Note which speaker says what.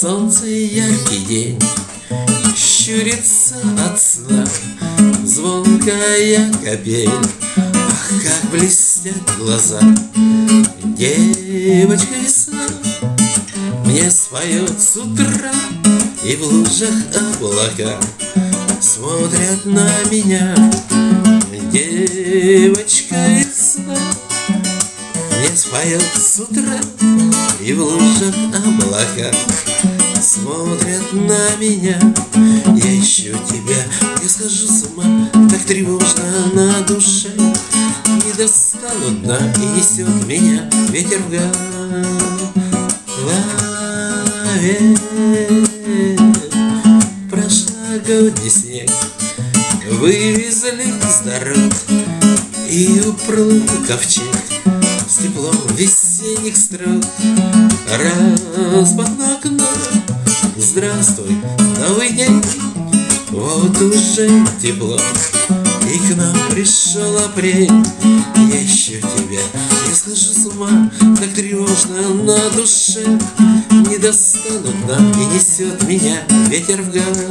Speaker 1: Солнце яркий день, щурится от сна звонкая капель. Ах, как блестят глаза, девочка весна мне споет с утра, и в лужах облака смотрят на меня. Девочка весна мне споет с утра, и в лужах облака смотрят на меня. Я ищу тебя, я схожу с ума, так тревожно на душе. Не достану дна, и несет меня ветер в голове. Прошлогодний снег вывезли с дорог, и уплыл ковчег с теплом весенних строк. Распахну окно, здравствуй, новый день, вот уже тепло, и к нам пришел апрель. Я ищу тебя, я схожу с ума, так тревожно на душе. Не достану дна, и несет меня ветер в голове.